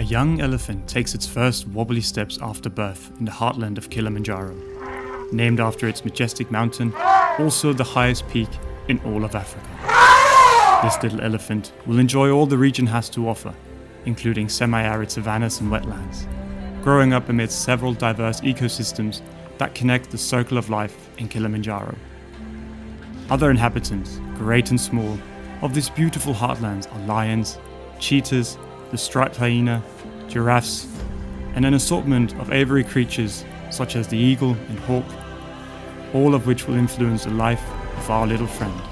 A young elephant takes its first wobbly steps after birth in the heartland of Kilimanjaro, named after its majestic mountain, also the highest peak in all of Africa. This little elephant will enjoy all the region has to offer, including semi-arid savannas and wetlands, growing up amidst several diverse ecosystems that connect the circle of life in Kilimanjaro. Other inhabitants, great and small, of this beautiful heartlands are lions, cheetahs, the striped hyena, giraffes, and an assortment of aviary creatures such as the eagle and hawk, all of which will influence the life of our little friend.